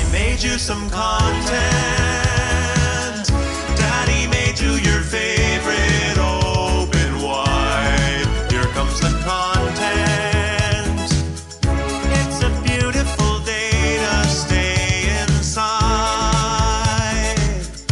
Made you some content. Daddy made you your favorite. Open wide. Here comes the content. It's a beautiful day to stay inside.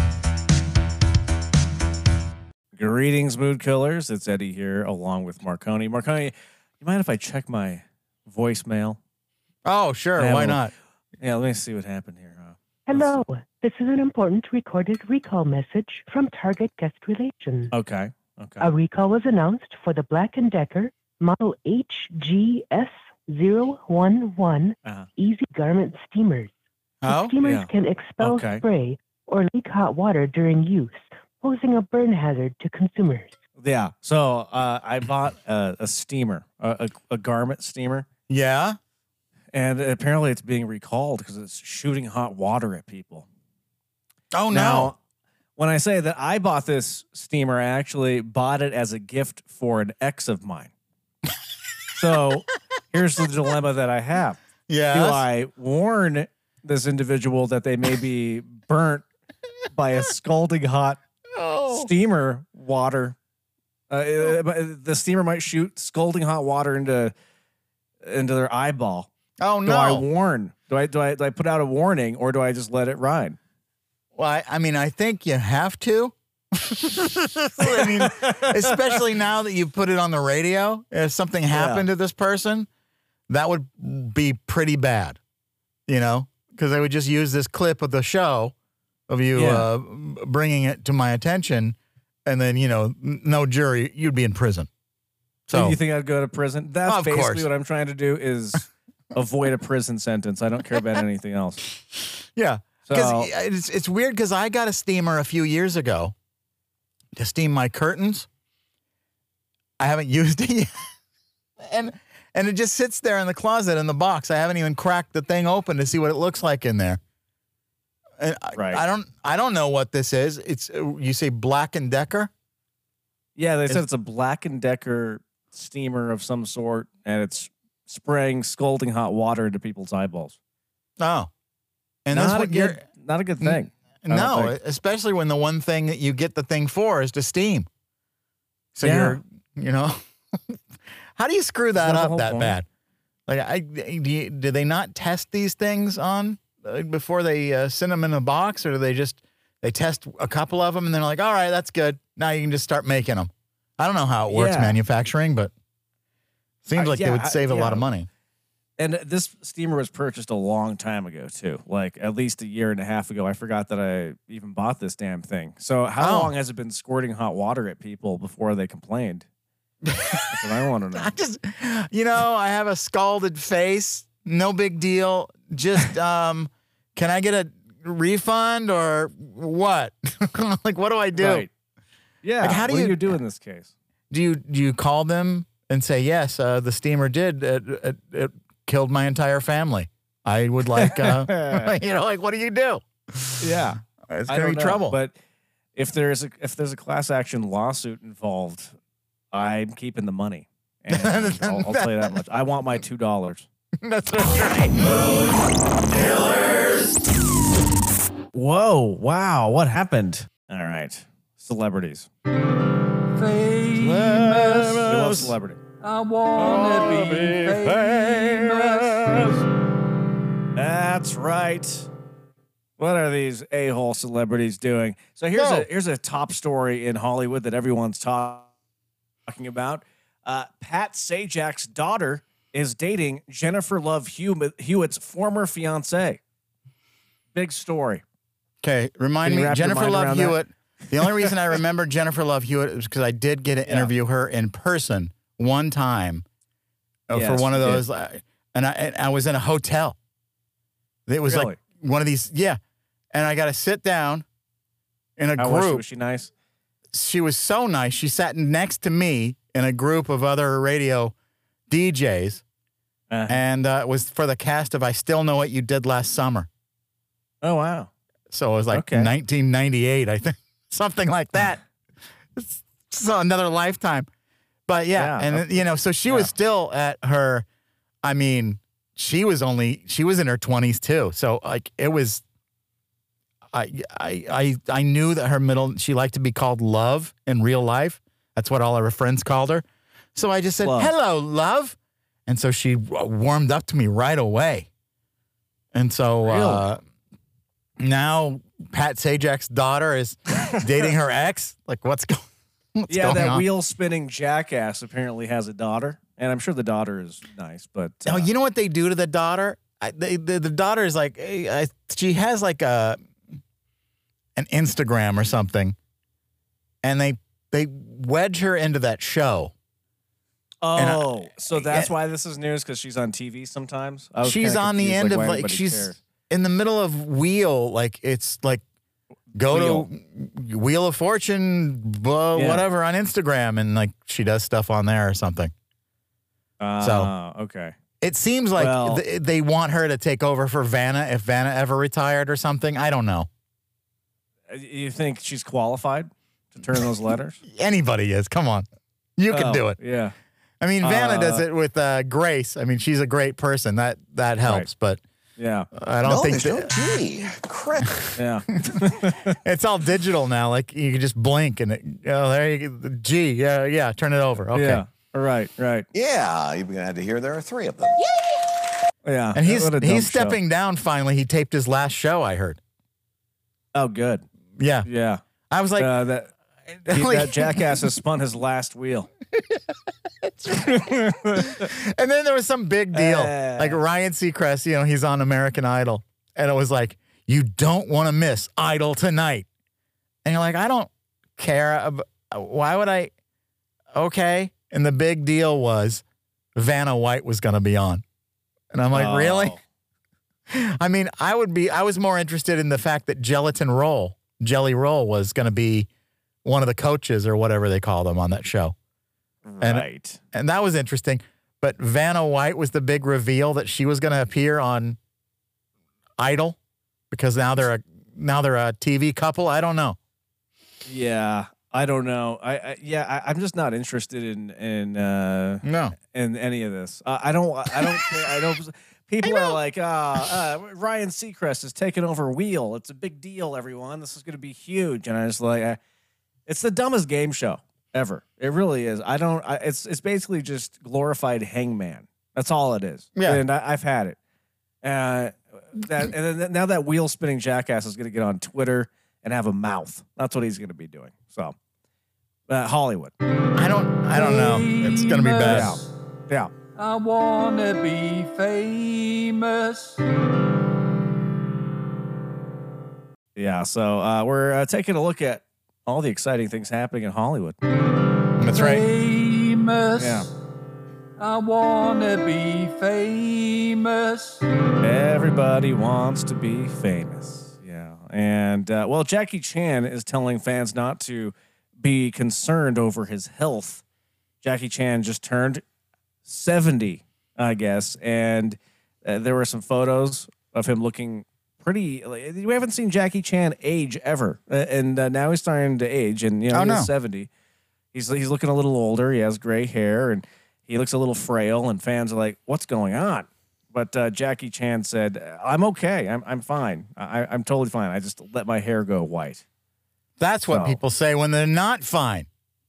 Greetings, mood killers. It's Eddie here along with Marconi. Marconi, you mind if I check my voicemail? Oh, sure. Why not? Yeah, let me see what happened here. Hello, this is an important recorded recall message from Target Guest Relations. Okay. A recall was announced for the Black & Decker Model HGS011 Easy Garment Steamers. The steamers can expel spray or leak hot water during use, posing a burn hazard to consumers. Yeah, so I bought a steamer, a garment steamer. Yeah? And apparently it's being recalled because it's shooting hot water at people. Oh, no. Now, when I say that I bought this steamer, I actually bought it as a gift for an ex of mine. So here's the dilemma that I have. Yes. Do I warn this individual that they may be burnt by a scalding hot steamer water? The steamer might shoot scalding hot water into their eyeball. Oh, no. Do I warn? Do I put out a warning, or do I just let it ride? Well, I mean, I think you have to. I mean, especially now that you put it on the radio, if something happened to this person, that would be pretty bad, you know, because I would just use this clip of the show of you bringing it to my attention, and then, you know, no jury, you'd be in prison. So you think I'd go to prison? That's basically what I'm trying to do is avoid a prison sentence. I don't care about anything else. Yeah. Because it's weird because I got a steamer a few years ago to steam my curtains. I haven't used it yet. And it just sits there in the closet in the box. I haven't even cracked the thing open to see what it looks like in there. And I don't know what this is. It's you say Black & Decker? Yeah, they said it's a Black & Decker steamer of some sort, and it's spraying scalding hot water into people's eyeballs. Oh. And not a good thing. No, especially when the one thing that you get the thing for is to steam. So you're, you know, how do you screw that up that bad? Like, do they not test these things on before they send them in a box, or do they test a couple of them and then they're like, all right, that's good. Now you can just start making them. I don't know how it works manufacturing, but seems like they would save a lot of money. And this steamer was purchased a long time ago, too. Like, at least a year and a half ago. I forgot that I even bought this damn thing. So how long has it been squirting hot water at people before they complained? That's what I want to know. I have a scalded face. No big deal. Just, can I get a refund or what? Like, what do I do? Right. Yeah. Like, what do you do in this case? Do you call them and say, yes, the steamer did. It killed my entire family. I would like, like, what do you do? Yeah. It's going to be trouble. But if there's a class action lawsuit involved, I'm keeping the money. And I'll tell you that much. I want my $2. That's right. Killers. Whoa. Wow. What happened? All right. Celebrities. Famous. We love celebrity. I wanna be famous. That's right. What are these a-hole celebrities doing? So here's a top story in Hollywood that everyone's talking about. Pat Sajak's daughter is dating Jennifer Love Hewitt's former fiance. Big story. Okay, remind me, Jennifer Love Hewitt. The only reason I remember Jennifer Love Hewitt was because I did get to interview her in person one time for one of those, and I was in a hotel. It was like one of these, and I got to sit down in a group. Was she nice? She was so nice. She sat next to me in a group of other radio DJs, and it was for the cast of I Still Know What You Did Last Summer. Oh, wow. So it was like 1998, I think. Something like that. It's another lifetime. But so she was still at her, she was in her 20s too. So like it was, I knew that she liked to be called Love in real life. That's what all her friends called her. So I just said, Love. Hello, Love. And so she warmed up to me right away. And so now Pat Sajak's daughter is dating her ex. Like, what's going on? That wheel-spinning jackass apparently has a daughter. And I'm sure the daughter is nice, but... Oh, you know what they do to the daughter? The daughter is like... she has like an Instagram or something. And they wedge her into that show. Oh, so that's why this is news, because she's on TV sometimes? She's on the end of, like, she's in the middle of Wheel, like, it's like, to Wheel of Fortune, whatever, on Instagram, and, like, she does stuff on there or something. Okay. It seems like they want her to take over for Vanna if Vanna ever retired or something. I don't know. You think she's qualified to turn those letters? Anybody is. Come on. You can do it. Yeah. I mean, Vanna does it with Grace. I mean, she's a great person. That helps, but I don't think crap. Yeah. It's all digital now. Like you can just blink and there you go. G. Yeah. Turn it over. Okay. Yeah. Right. Yeah, you're glad to hear there are 3 of them. Yeah. And he's stepping down finally. He taped his last show, I heard. Oh, good. Yeah. Yeah. I was like that jackass has spun his last wheel. And then there was some big deal. Like Ryan Seacrest, he's on American Idol. And it was like, you don't want to miss Idol tonight. And you're like, I don't care. Why would I? Okay. And the big deal was Vanna White was going to be on. And I'm like, really? I mean, I was more interested in the fact that Jelly Roll was going to be one of the coaches or whatever they call them on that show. Right. And that was interesting. But Vanna White was the big reveal that she was going to appear on Idol because now they're a TV couple. I don't know. Yeah, I don't know. I'm just not interested in any of this. I don't care. People are like, Ryan Seacrest is taking over Wheel. It's a big deal, everyone. This is going to be huge. And I just like, it's the dumbest game show ever. It really is. It's basically just glorified Hangman. That's all it is. Yeah. And I've had it. And then now that wheel spinning jackass is going to get on Twitter and have a mouth. That's what he's going to be doing. So, Hollywood. I don't know. It's going to be bad. Yeah. I want to be famous. Yeah, so we're taking a look at all the exciting things happening in Hollywood. That's right. Famous. Yeah. I want to be famous. Everybody wants to be famous. Yeah. And, Jackie Chan is telling fans not to be concerned over his health. Jackie Chan just turned 70, I guess. And there were some photos of him looking pretty. We haven't seen Jackie Chan age ever. And now he's starting to age. And, he's 70. He's looking a little older. He has gray hair and he looks a little frail. And fans are like, what's going on? But Jackie Chan said, I'm okay. I'm fine. I'm totally fine. I just let my hair go white. That's what people say when they're not fine.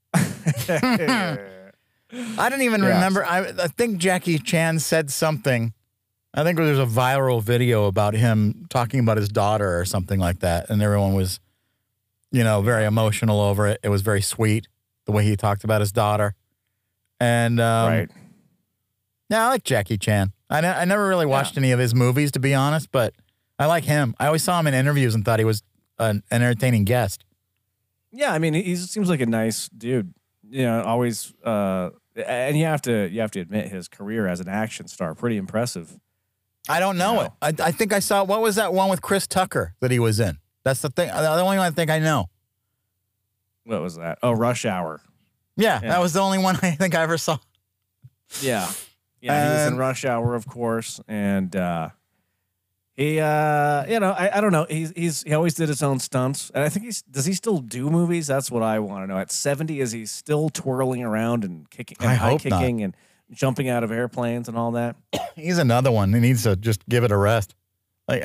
I don't even remember. I think Jackie Chan said something. I think there's a viral video about him talking about his daughter or something like that. And everyone was, very emotional over it. It was very sweet, the way he talked about his daughter. And, right. Yeah, I like Jackie Chan. I never really watched any of his movies, to be honest, but I like him. I always saw him in interviews and thought he was an entertaining guest. Yeah, I mean, he seems like a nice dude. Always, and you have to admit his career as an action star, pretty impressive. I don't know it. I think I saw, what was that one with Chris Tucker that he was in? That's the thing. The only one I think I know. What was that? Oh, Rush Hour. Yeah, that was the only one I think I ever saw. Yeah. Yeah, he was in Rush Hour, of course, and he, I don't know. He always did his own stunts, and I think does he still do movies? That's what I want to know. At 70, is he still twirling around and kicking and high kicking and jumping out of airplanes and all that. He's another one. He needs to just give it a rest. Like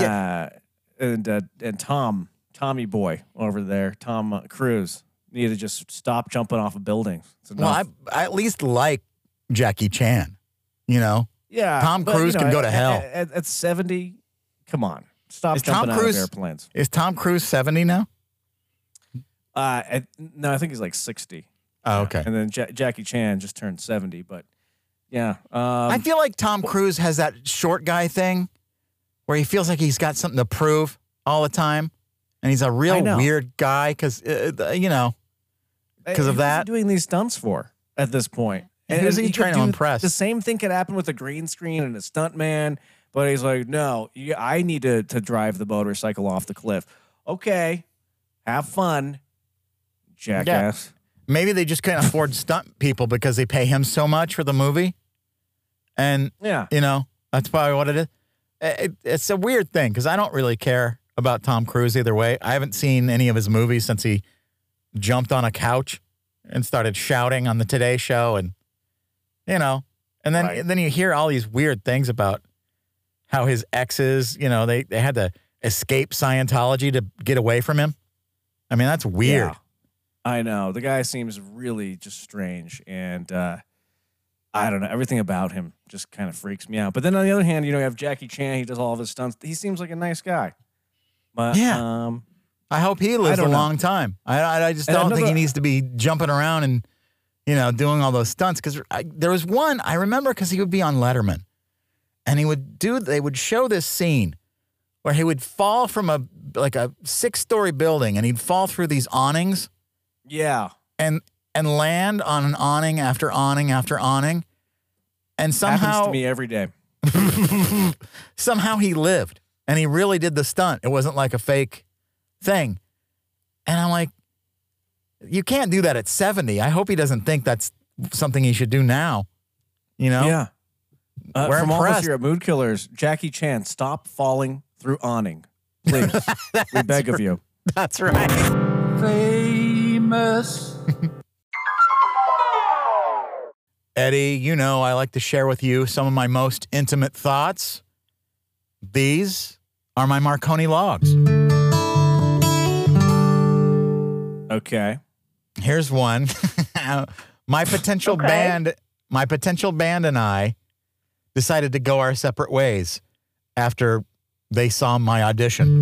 and Tommy Boy over there, Tom Cruise, need to just stop jumping off of buildings. Well, I at least like Jackie Chan, you know? Yeah. Tom Cruise can go to hell. At 70, come on. Stop jumping out of airplanes. Is Tom Cruise 70 now? No, I think he's like 60. Oh, okay. And then Jackie Chan just turned 70, but yeah. I feel like Tom Cruise has that short guy thing where he feels like he's got something to prove all the time. And he's a real weird guy because, because of that. Who's he doing these stunts for at this point? And who's he trying to impress? The same thing could happen with a green screen and a stunt man, but he's like, no, I need to drive the motorcycle off the cliff. Okay, have fun, jackass. Yeah. Maybe they just can't afford stunt people because they pay him so much for the movie. And, that's probably what it is. It's a weird thing because I don't really care about Tom Cruise either way. I haven't seen any of his movies since he jumped on a couch and started shouting on the Today Show. And, and then you hear all these weird things about how his exes, they had to escape Scientology to get away from him. I mean, that's weird. Yeah. I know. The guy seems really just strange. And I don't know. Everything about him just kind of freaks me out. But then on the other hand, you have Jackie Chan. He does all of his stunts. He seems like a nice guy. But I hope he lives a long time. I just don't think he needs to be jumping around and, doing all those stunts. Because there was one, I remember, because he would be on Letterman. And they would show this scene where he would fall from a 6-story building and he'd fall through these awnings. Yeah. And land on an awning after awning after awning. And somehow happens to me every day. Somehow he lived. And he really did the stunt. It wasn't like a fake thing. And I'm like, you can't do that at 70. I hope he doesn't think that's something he should do now. Yeah. We're from impressed. all of us here at Mood Killers, Jackie Chan, stop falling through awning. Please. We beg of you. That's right. Famous. Eddie, I like to share with you some of my most intimate thoughts. These are my Marconi logs. Okay. Here's one. My potential band and I decided to go our separate ways after they saw my audition.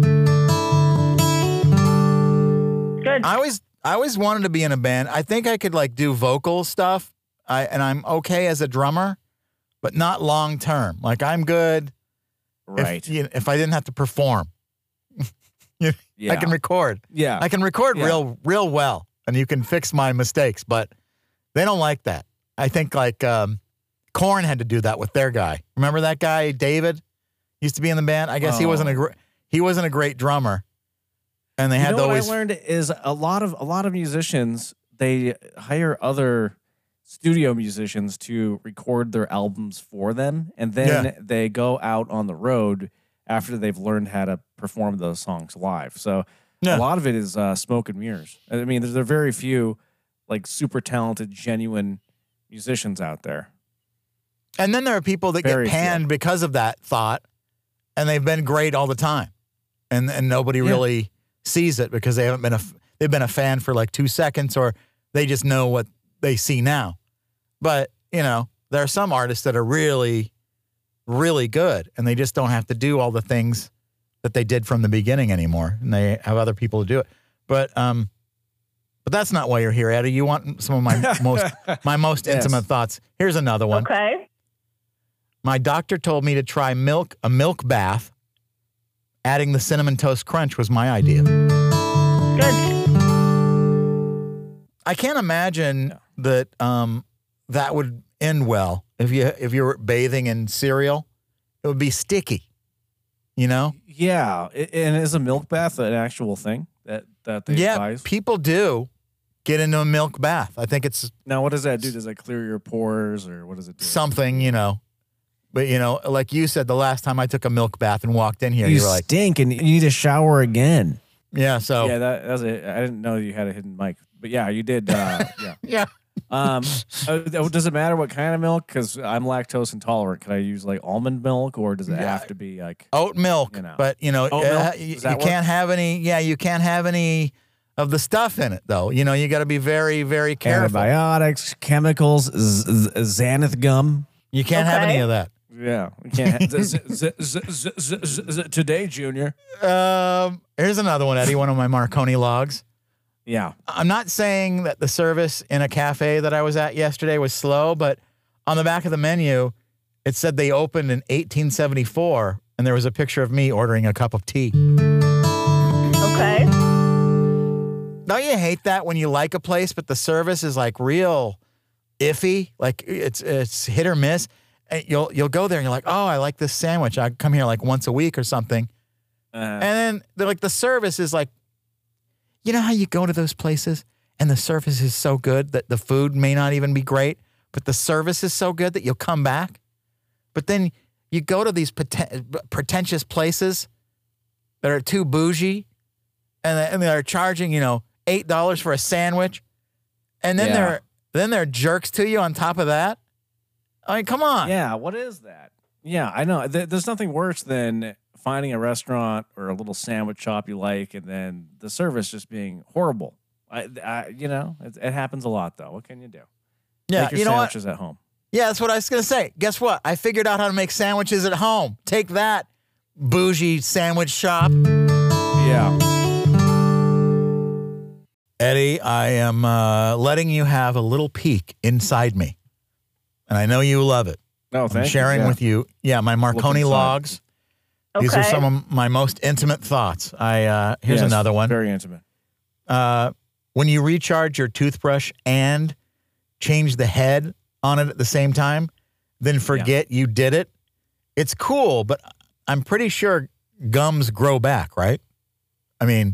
Good. I always wanted to be in a band. I think I could do vocal stuff. And I'm okay as a drummer, but not long term. I'm good. Right. If I didn't have to perform. I can record. Yeah. I can record real well, and you can fix my mistakes, but they don't like that. I think Korn had to do that with their guy. Remember that guy, David? Used to be in the band. I guess he wasn't a great drummer. And they had to always. What I learned is a lot of musicians, they hire other studio musicians to record their albums for them, and then they go out on the road after they've learned how to perform those songs live. So a lot of it is smoke and mirrors. I mean, there are very few super talented, genuine musicians out there. And then there are people that get panned because of that thought, and they've been great all the time, and nobody really sees it because they've been a fan for 2 seconds, or they just know what they see now. But there are some artists that are really, really good, and they just don't have to do all the things that they did from the beginning anymore, and they have other people to do it. But that's not why you're here, Eddie. You want some of my most intimate thoughts. Here's another one. Okay. My doctor told me to try a milk bath. Adding the Cinnamon Toast Crunch was my idea. Good. I can't imagine that that would end well if you were bathing in cereal. It would be sticky, Yeah, and is a milk bath an actual thing that they advise? People do get into a milk bath. I think it's now. What does that do? Does that clear your pores, or what does it do? Something, But like you said, the last time I took a milk bath and walked in here, you were like, stink, and you need to shower again. Yeah. So that was it. I didn't know you had a hidden mic, but yeah, you did. Yeah. Yeah. Does it matter what kind of milk? Because I'm lactose intolerant. Can I use like almond milk, or does it have to be like oat milk? But you can't have any. Yeah, you can't have any of the stuff in it, though. You know, you got to be very, very careful. Antibiotics, chemicals, xanth gum. You can't have any of that. Yeah, we can't. Today, Junior. Here's another one, Eddie. One of my Marconi logs. Yeah. I'm not saying that the service in a cafe that I was at yesterday was slow, but on the back of the menu, it said they opened in 1874, and there was a picture of me ordering a cup of tea. Okay. Don't you hate that when you like a place, but the service is like real iffy? Like it's hit or miss. And you'll go there and you're like, oh, I like this sandwich. I come here like once a week or something. And then they're like, the service is like, you know how you go to those places and the service is so good that the food may not even be great, but the service is so good that you'll come back? But then you go to these pretentious places that are too bougie and they're charging, $8 for a sandwich. And then they're jerks to you on top of that. I mean, come on. Yeah, what is that? Yeah, I know. There's nothing worse than finding a restaurant or a little sandwich shop you like, and then the service just being horrible. It happens a lot, though. What can you do? Yeah, make your sandwiches at home. Yeah, that's what I was going to say. Guess what? I figured out how to make sandwiches at home. Take that, bougie sandwich shop. Yeah. Eddie, I am letting you have a little peek inside me. And I know you love it. No, thank I'm sharing you. with you, my Marconi logs. Okay. These are some of my most intimate thoughts. Here's another one. Very intimate. When you recharge your toothbrush and change the head on it at the same time, then forget you did it. It's cool, but I'm pretty sure gums grow back, right? I mean,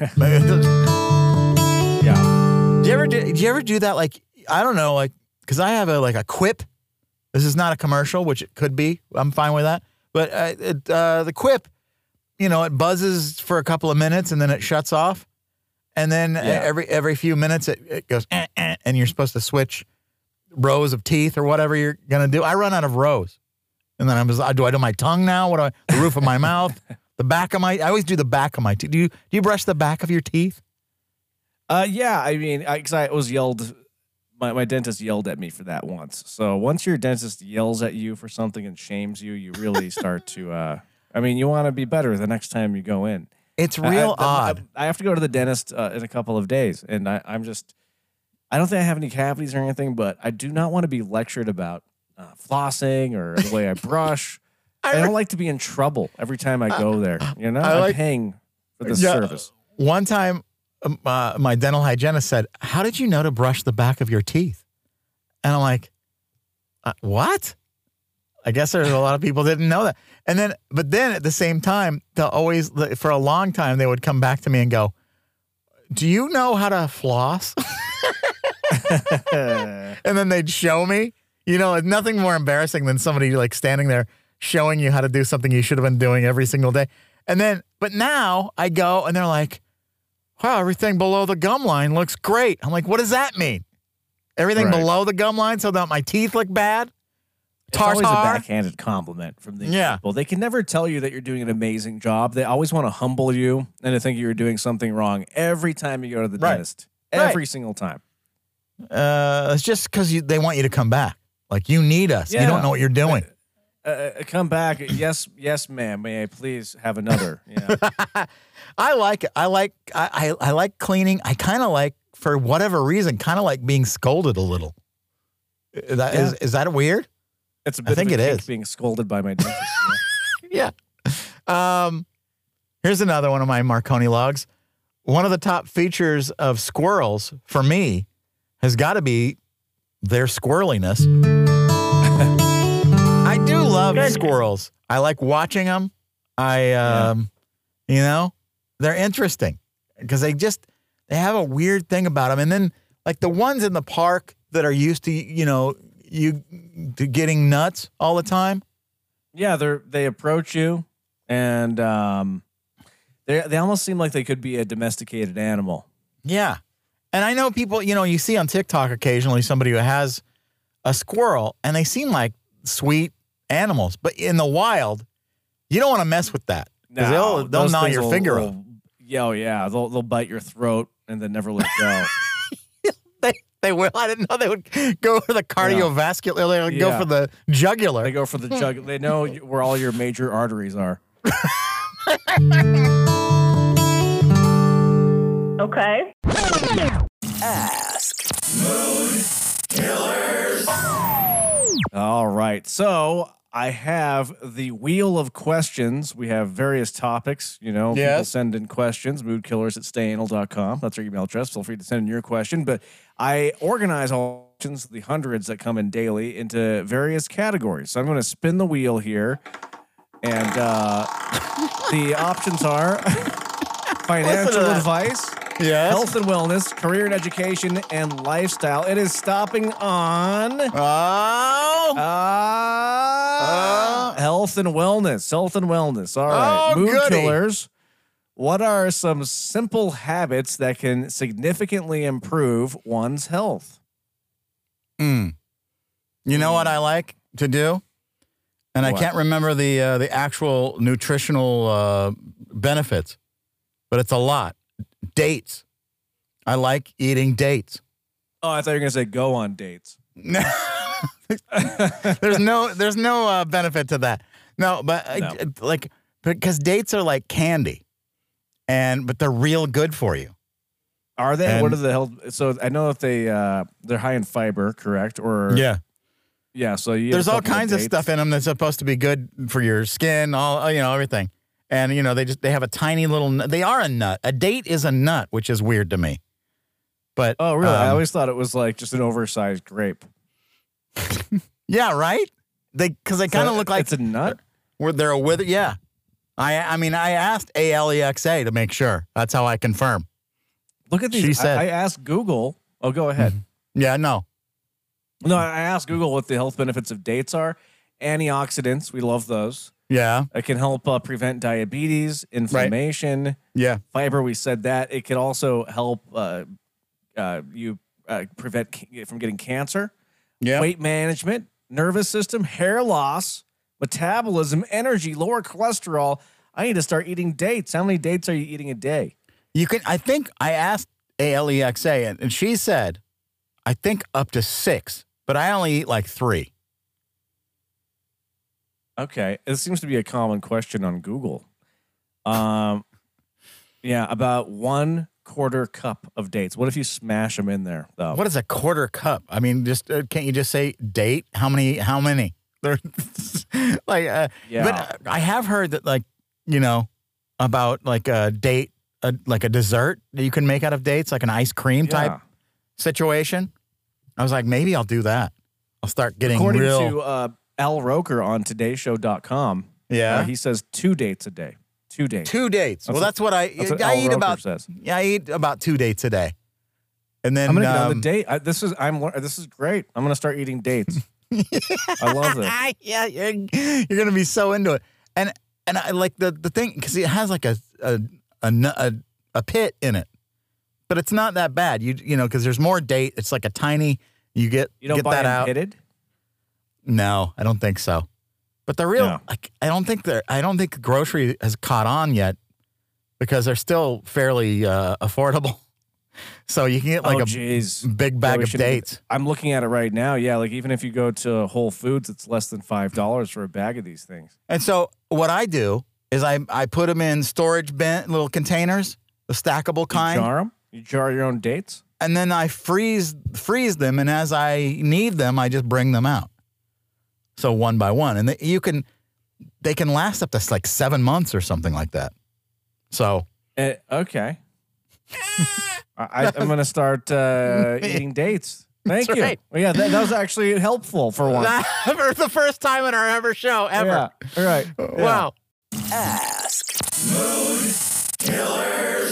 yeah. Do you ever do that? Like, I don't know, like, because I have a Quip. This is not a commercial, which it could be. I'm fine with that. But the Quip, it buzzes for a couple of minutes and then it shuts off. And then every few minutes it goes, and you're supposed to switch rows of teeth or whatever you're going to do. I run out of rows. And then do I do my tongue now? The roof of my mouth? The back of I always do the back of my teeth. Do you brush the back of your teeth? Yeah, I mean, because I was yelled. My dentist yelled at me for that once. So once your dentist yells at you for something and shames you, you really start to. You want to be better the next time you go in. It's real odd. I have to go to the dentist in a couple of days, and I don't think I have any cavities or anything, but I do not want to be lectured about flossing or the way I brush. I don't like to be in trouble every time I go there. I'm paying for this service. One time, my dental hygienist said, "How did you know to brush the back of your teeth?" And I'm like, "What?" I guess there's a lot of people didn't know that. But then at the same time, they'll always, for a long time, they would come back to me and go, "Do you know how to floss?" And then they'd show me. Nothing more embarrassing than somebody like standing there showing you how to do something you should have been doing every single day. But now I go and they're like, "Wow, everything below the gum line looks great." I'm like, what does that mean? Everything below the gum line so that my teeth look bad? It's always a backhanded compliment from these people. They can never tell you that you're doing an amazing job. They always want to humble you and to think you're doing something wrong every time you go to the dentist. Every single time. It's just because they want you to come back. Like, you need us. You don't know what you're doing. Come back. Yes, ma'am. May I please have another? I like it. I like cleaning. I kind of like, for whatever reason, kind of like being scolded a little. Is that weird? It's a bit of a kick being scolded by my dentist. Yeah. Here's another one of my Marconi logs. One of the top features of squirrels for me has got to be their squirreliness. I do love squirrels. I like watching them. They're interesting because they have a weird thing about them. And then like the ones in the park that are used to, to getting nuts all the time. Yeah, they approach you and they almost seem like they could be a domesticated animal. Yeah. And I know people, you see on TikTok occasionally somebody who has a squirrel, and they seem like sweet animals. But in the wild, you don't want to mess with that. Because they'll gnaw your finger off. Yeah. They'll bite your throat and then never let go. They will. I didn't know they would go for the cardiovascular. They would go for the jugular. They go for the jugular. They know where all your major arteries are. Okay. Ask Mood Killers. All right. So I have the wheel of questions. We have various topics. People send in questions. Moodkillers@stayinal.com. That's our email address. Feel free to send in your question. But I organize all questions, the hundreds that come in daily, into various categories. So I'm going to spin the wheel here. And the options are financial advice, health and wellness, career and education, and lifestyle. It is stopping on health and wellness. Health and wellness. All right. Mood Killers. What are some simple habits that can significantly improve one's health? You know what I like to do? And I can't remember the actual nutritional benefits, but it's a lot. Dates. I like eating dates. Oh, I thought you were going to say go on dates. There's no benefit to that. No, but because dates are like candy, but they're real good for you. Are they? And what are the health? So I know that they're high in fiber, correct? Or yeah. So there's all kinds of stuff in them that's supposed to be good for your skin, everything. And they have a tiny little. They are a nut. A date is a nut, which is weird to me. But oh, really? I always thought it was like just an oversized grape. Yeah, right. Because they kind of look like it's a nut. They're a wither. Yeah. I asked Alexa to make sure. That's how I confirm. Look at these. She said, I asked Google. Oh, go ahead. Yeah, no. No, I asked Google what the health benefits of dates are. Antioxidants, we love those. Yeah. It can help prevent diabetes, inflammation. Right. Yeah. Fiber, we said that. It can also help you prevent from getting cancer. Yeah. Weight management, nervous system, hair loss, metabolism, energy, lower cholesterol. I need to start eating dates. How many dates are you eating a day? I think I asked Alexa, and she said, I think up to 6, but I only eat like 3. Okay. It seems to be a common question on Google. Yeah, about 1/4 cup of dates. What if you smash them in there, though? What is a 1/4 cup? I mean, just can't you just say date? How many? But I have heard that, about like a date, like a dessert that you can make out of dates, like an ice cream type situation. I was like, maybe I'll do that. I'll start getting According to Al Roker on TodayShow.com, he says 2 dates a day. 2 dates. 2 dates. That's what I eat about. Says. Yeah, I eat about 2 dates a day. And then I'm gonna get on the date. This is great. I'm gonna start eating dates. I love this. Yeah, you're gonna be so into it. And I like the thing because it has like a pit in it, but it's not that bad. Because there's more date. It's like a tiny. You don't buy that out. Pitted? No, I don't think so. But they're real. Yeah. I don't think the grocery has caught on yet because they're still fairly affordable. So you can get like a big bag of dates. I'm looking at it right now. Yeah, like even if you go to Whole Foods, it's less than $5 for a bag of these things. And so what I do is I put them in storage bin, little containers, the stackable kind. You jar them? You jar your own dates? And then I freeze them, and as I need them, I just bring them out. So one by one, and they can last up to like 7 months or something like that. So okay. I'm going to start eating dates. Thank you. Right. Well, yeah, that was actually helpful for once. For the first time in our show ever. Yeah. All right. Wow. Ask Mood Killers.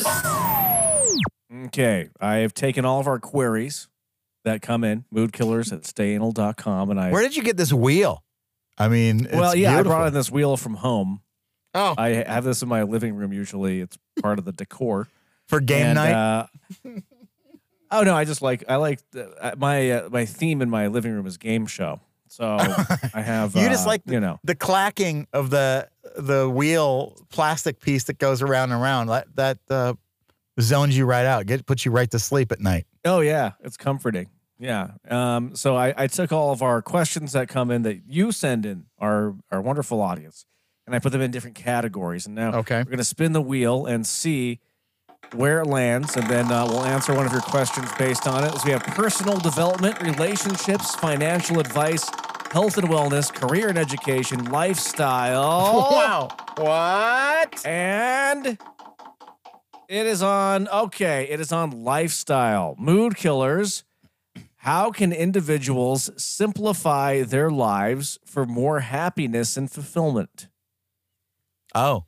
Okay. I have taken all of our queries that come in, moodkillers@stayinal.com. And where did you get this wheel? I mean, it's beautiful. I brought in this wheel from home. Oh. I have this in my living room usually. It's part of the decor. For game night? Oh no, I like my theme in my living room is game show. So I have you just like the clacking of the wheel plastic piece that goes around and around. That zones you right out. Puts you right to sleep at night. Oh yeah, it's comforting. Yeah. So I took all of our questions that come in that you send in, our wonderful audience, and I put them in different categories. And now we're going to spin the wheel and see where it lands, and then we'll answer one of your questions based on it. So we have personal development, relationships, financial advice, health and wellness, career and education, lifestyle. Wow. What? And it is on lifestyle. Mood killers. How can individuals simplify their lives for more happiness and fulfillment? Oh.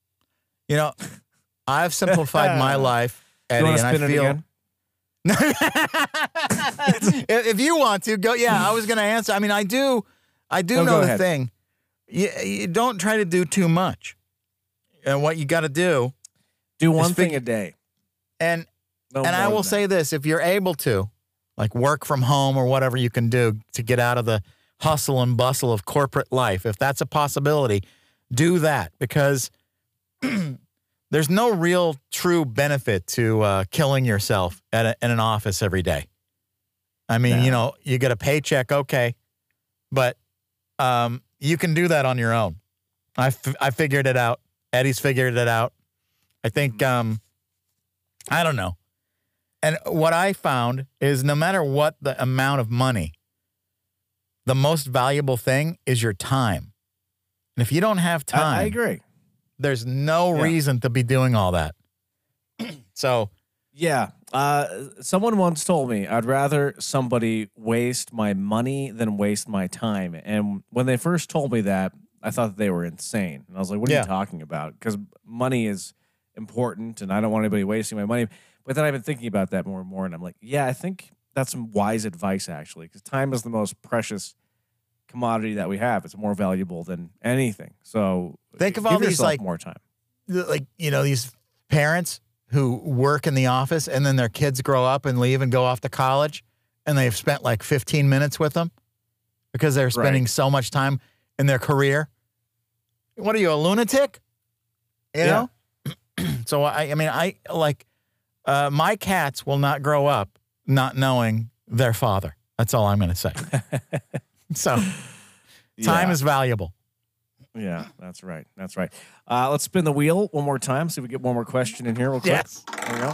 I've simplified my life, Eddie, and I feel. If you want to go, I was going to answer. I mean, I do know the thing. You don't try to do too much, and what you got to do one thing a day. And I will say this: if you're able to, like work from home or whatever you can do to get out of the hustle and bustle of corporate life, if that's a possibility, do that, because there's no real true benefit to killing yourself in an office every day. I mean, you get a paycheck, okay, but you can do that on your own. I figured it out. Eddie's figured it out. I think, I don't know. And what I found is no matter what the amount of money, the most valuable thing is your time. And if you don't have time, I agree. There's no reason to be doing all that. So, yeah. Someone once told me I'd rather somebody waste my money than waste my time. And when they first told me that, I thought that they were insane. And I was like, what are you talking about? Because money is important and I don't want anybody wasting my money. But then I've been thinking about that more and more. And I'm like, I think that's some wise advice, actually, because time is the most precious commodity that we have. It's more valuable than anything. So think of all these more time. These parents who work in the office and then their kids grow up and leave and go off to college and they've spent like 15 minutes with them because they're spending so much time in their career. What are you, a lunatic? You know? So I my cats will not grow up not knowing their father. That's all I'm going to say. So time is valuable. Yeah, that's right. That's right. Let's spin the wheel one more time. See if we get one more question in here real quick. Yes. There we go.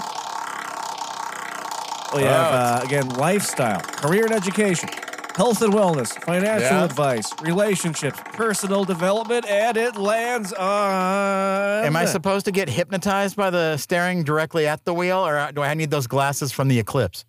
We have, again, lifestyle, career and education, health and wellness, financial advice, relationships, personal development, and it lands on... Am I supposed to get hypnotized by the staring directly at the wheel, or do I need those glasses from the eclipse?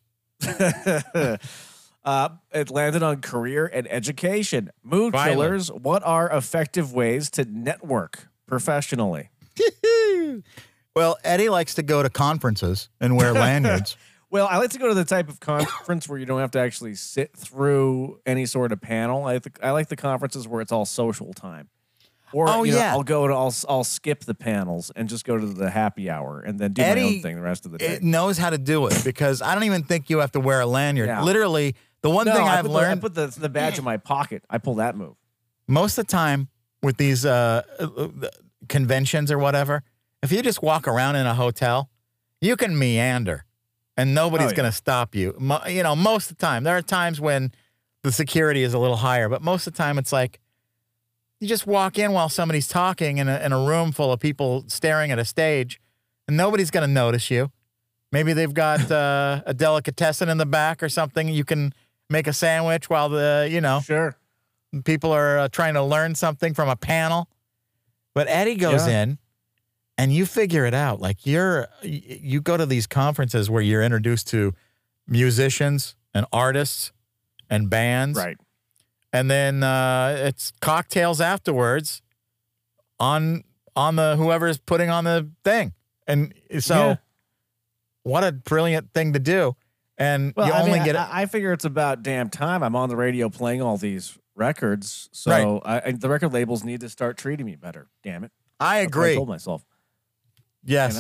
It landed on career and education. Mood killers, what are effective ways to network professionally? Well, Eddie likes to go to conferences and wear lanyards. Well, I like to go to the type of conference where you don't have to actually sit through any sort of panel. I like the conferences where it's all social time. Or I'll skip the panels and just go to the happy hour and then do my own thing the rest of the day. It knows how to do it because I don't even think you have to wear a lanyard. Yeah. Literally, the one thing I've learned... I put the badge in my pocket. I pull that move. Most of the time with these conventions or whatever, if you just walk around in a hotel, you can meander and nobody's going to stop you. Most of the time. There are times when the security is a little higher, but most of the time it's like, you just walk in while somebody's talking in a room full of people staring at a stage, and nobody's going to notice you. Maybe they've got a delicatessen in the back or something. You can make a sandwich while people are trying to learn something from a panel. But Eddie goes in, and you figure it out. Like you go to these conferences where you're introduced to musicians and artists and bands. Right. And then it's cocktails afterwards on the whoever's putting on the thing. And so what a brilliant thing to do. And I figure it's about damn time. I'm on the radio playing all these records. So the record labels need to start treating me better. Damn it. I agree. That's what I told myself. Yes.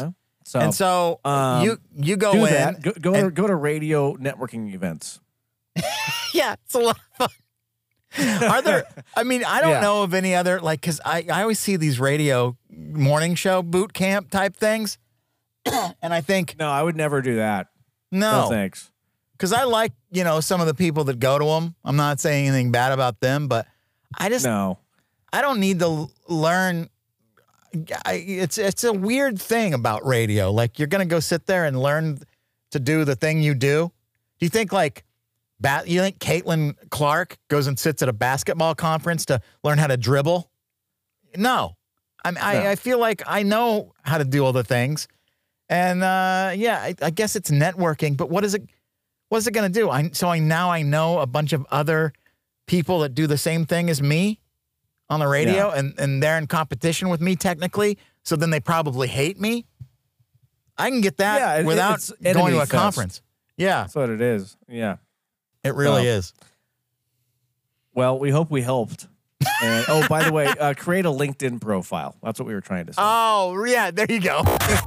So you go do in. That. Go to radio networking events. Yeah, it's a lot of fun. Are there? I mean, I don't know of any other because I always see these radio morning show boot camp type things, and I think no, I would never do that. No thanks. Because I like some of the people that go to them. I'm not saying anything bad about them, but I just I don't need to learn. It's a weird thing about radio. Like you're gonna go sit there and learn to do the thing you do. Do you think you think Caitlin Clark goes and sits at a basketball conference to learn how to dribble? No. I feel like I know how to do all the things. And, I guess it's networking. But what is it going to do? Now I know a bunch of other people that do the same thing as me on the radio, and they're in competition with me technically. So then they probably hate me. I can get that without going to a conference. Yeah. That's what it is. Yeah. It really is. Well, we hope we helped. And, by the way, create a LinkedIn profile. That's what we were trying to say. Oh, yeah. There you go.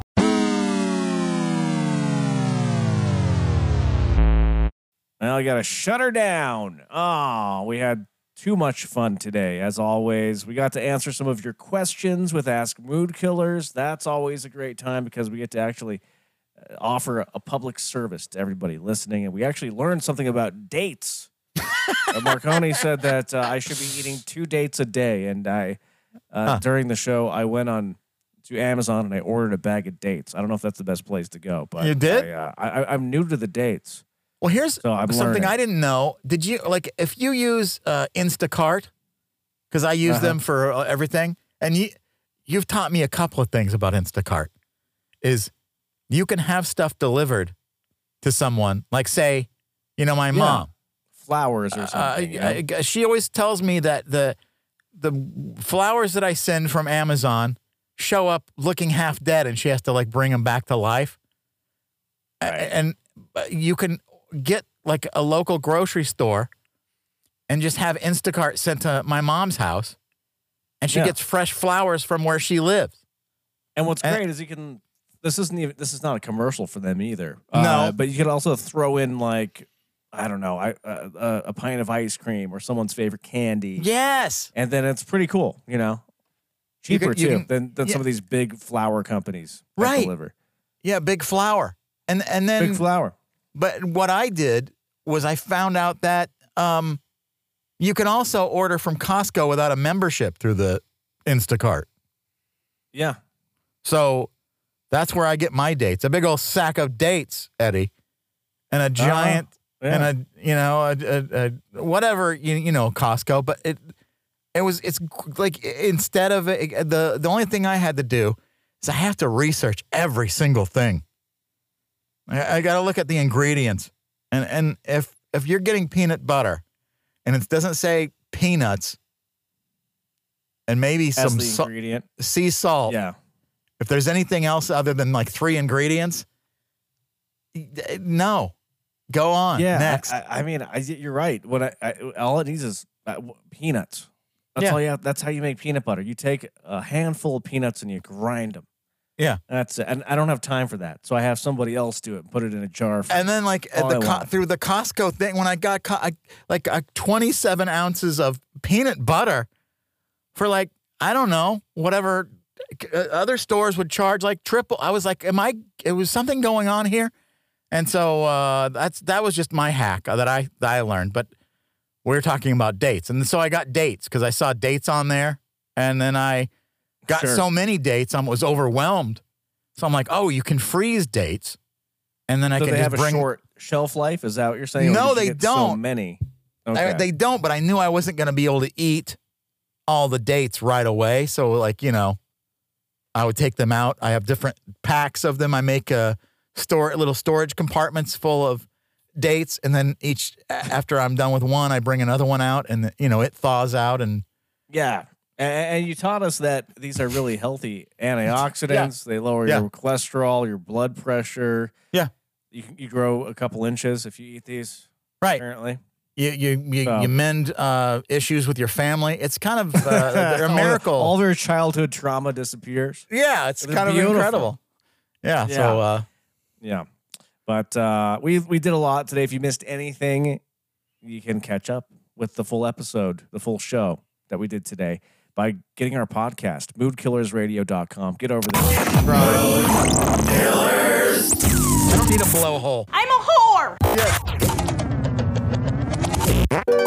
Well, you got to shut her down. Oh, we had too much fun today, as always. We got to answer some of your questions with Ask Mood Killers. That's always a great time because we get to actually offer a public service to everybody listening. And we actually learned something about dates. Marconi said that I should be eating 2 dates a day. And during the show, I went on to Amazon and I ordered a bag of dates. I don't know if that's the best place to go. But you did? I'm new to the dates. Well, here's something learning. I didn't know. Did you, if you use Instacart, because I use them for everything, and you've taught me a couple of things about Instacart, is you can have stuff delivered to someone, like say, my mom. Flowers or something. She always tells me that the flowers that I send from Amazon show up looking half dead, and she has to bring them back to life. Right. And you can get a local grocery store and just have Instacart sent to my mom's house, and she gets fresh flowers from where she lives. And what's great is you can. This is not a commercial for them either. No, but you can also throw in I don't know, a pint of ice cream or someone's favorite candy. Yes, and then it's pretty cool. Cheaper than some of these big flower companies that deliver. Yeah, big flower, and then big flower. But what I did was I found out that you can also order from Costco without a membership through the Instacart. Yeah. So that's where I get my dates. A big old sack of dates, Eddie, and a giant and a whatever Costco. But it's instead of the only thing I had to do is I have to research every single thing. I got to look at the ingredients, and if you're getting peanut butter, and it doesn't say peanuts, and maybe some sea salt. Yeah. If there's anything else other than 3 ingredients, no. Go on. Yeah. Next. You're right. All it needs is peanuts. That's all you have. That's how you make peanut butter. You take a handful of peanuts and you grind them. Yeah. That's it. And I don't have time for that. So I have somebody else do it and put it in a jar. And then through the Costco thing, when I got 27 ounces of peanut butter for I don't know, whatever other stores would charge triple. I was like, it was something going on here. And so that was just my hack that I learned. But we were talking about dates. And so I got dates because I saw dates on there. And then I got so many dates, I was overwhelmed. So I'm like, oh, you can freeze dates. And then I can just bring... a short shelf life? Is that what you're saying? No, they don't. So many. Okay. They don't, but I knew I wasn't going to be able to eat all the dates right away. So I would take them out. I have different packs of them. I make little storage compartments full of dates. And then after I'm done with one, I bring another one out and, it thaws out. And yeah. And you taught us that these are really healthy antioxidants. They lower your cholesterol, your blood pressure. Yeah. You grow a couple inches if you eat these. Right. Apparently. You mend issues with your family. It's kind of a miracle. All their childhood trauma disappears. Yeah, it's kind of incredible. Yeah. So, yeah. But we did a lot today. If you missed anything, you can catch up with the full episode, the full show that we did today by getting our podcast, moodkillersradio.com. Get over there. Mood Killers. I don't need a blowhole. I'm a whore. Yeah.